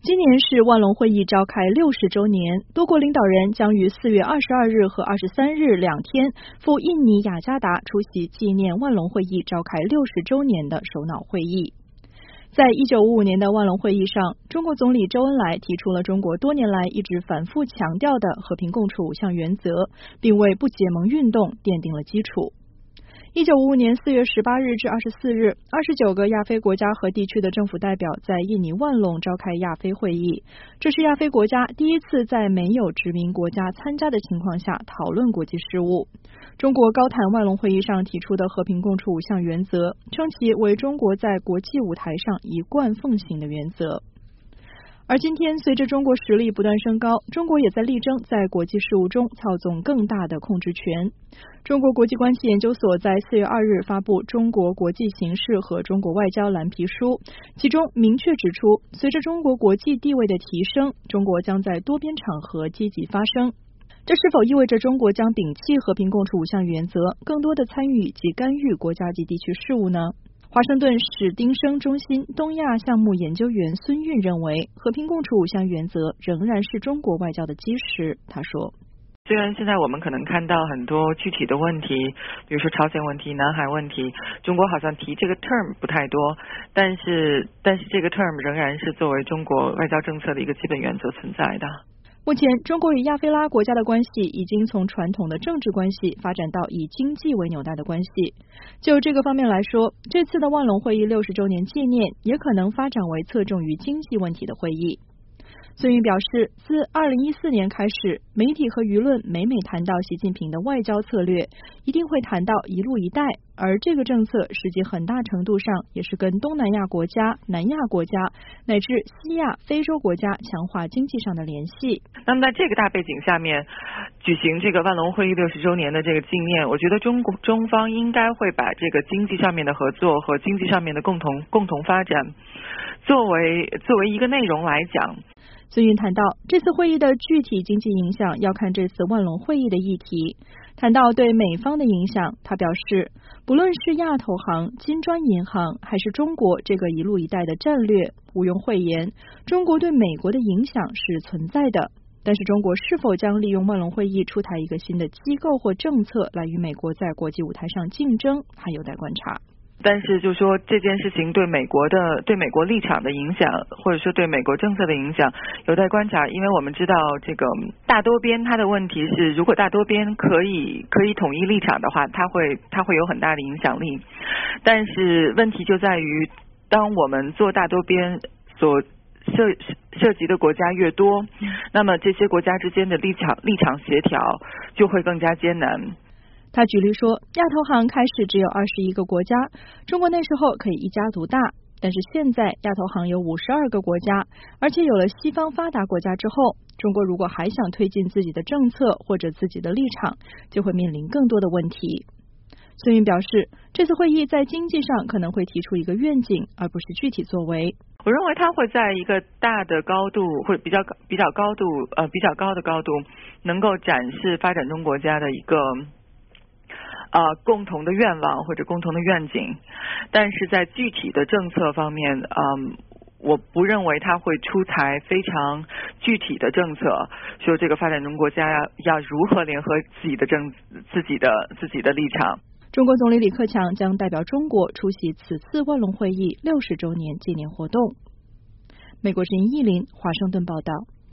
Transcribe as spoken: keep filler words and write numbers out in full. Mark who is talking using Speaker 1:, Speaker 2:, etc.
Speaker 1: 今年是万隆会议召开六十周年，多国领导人将于四月二十二日和二十三日两天赴印尼雅加达出席纪念万隆会议召开六十周年的首脑会议。在一九五五年的万隆会议上，中国总理周恩来提出了中国多年来一直反复强调的和平共处五项原则，并为不结盟运动奠定了基础。一九五五年四月十八日至二十四日，二十九个亚非国家和地区的政府代表在印尼万隆召开亚非会议，这是亚非国家第一次在没有殖民国家参加的情况下讨论国际事务。中国高谈万隆会议上提出的和平共处五项原则，称其为中国在国际舞台上一贯奉行的原则。而今天，随着中国实力不断升高，中国也在力争在国际事务中操纵更大的控制权。中国国际关系研究所在四月二日发布《中国国际形势和中国外交蓝皮书》，其中明确指出，随着中国国际地位的提升，中国将在多边场合积极发声。这是否意味着中国将摒弃和平共处五项原则，更多的参与及干预国家及地区事务呢？华盛顿史丁生中心东亚项目研究员孙运认为，和平共处五项原则仍然是中国外交的基石。他说，
Speaker 2: 虽然现在我们可能看到很多具体的问题，比如说朝鲜问题、南海问题，中国好像提这个 term 不太多，但是但是这个 term 仍然是作为中国外交政策的一个基本原则存在的。
Speaker 1: 目前，中国与亚非拉国家的关系已经从传统的政治关系发展到以经济为纽带的关系。就这个方面来说，这次的万隆会议六十周年纪念也可能发展为侧重于经济问题的会议。孙运表示，自二零一四年开始，媒体和舆论每每谈到习近平的外交策略，一定会谈到一路一带，而这个政策实际很大程度上也是跟东南亚国家、南亚国家乃至西亚、非洲国家强化经济上的联系。
Speaker 2: 那么在这个大背景下面，举行这个万隆会议六十周年的这个纪念，我觉得中国中方应该会把这个经济上面的合作和经济上面的共同共同发展作为作为一个内容来讲。
Speaker 1: 孙运谈到，这次会议的具体经济影响要看这次万隆会议的议题。谈到对美方的影响，他表示，不论是亚投行、金砖银行，还是中国这个一路一带的战略，毋庸讳言，中国对美国的影响是存在的。但是中国是否将利用万隆会议出台一个新的机构或政策来与美国在国际舞台上竞争，还有待观察。
Speaker 2: 但是就说这件事情对美国的对美国立场的影响，或者说对美国政策的影响有待观察。因为我们知道这个大多边它的问题是，如果大多边可以可以统一立场的话，它会它会有很大的影响力。但是问题就在于，当我们做大多边所涉涉及的国家越多，那么这些国家之间的立场立场协调就会更加艰难。
Speaker 1: 他举例说，亚投行开始只有二十一个国家，中国那时候可以一家独大，但是现在亚投行有五十二个国家，而且有了西方发达国家之后，中国如果还想推进自己的政策或者自己的立场，就会面临更多的问题。孙运表示，这次会议在经济上可能会提出一个愿景，而不是具体作为。
Speaker 2: 我认为它会在一个大的高度，或者比较比较高度呃比较高的高度，能够展示发展中国家的一个呃，共同的愿望或者共同的愿景，但是在具体的政策方面，嗯，我不认为它会出台非常具体的政策，说这个发展中国家要要如何联合自己的政自己的自己的立场。
Speaker 1: 中国总理李克强将代表中国出席此次万隆会议六十周年纪念活动。美国之音译林华盛顿报道。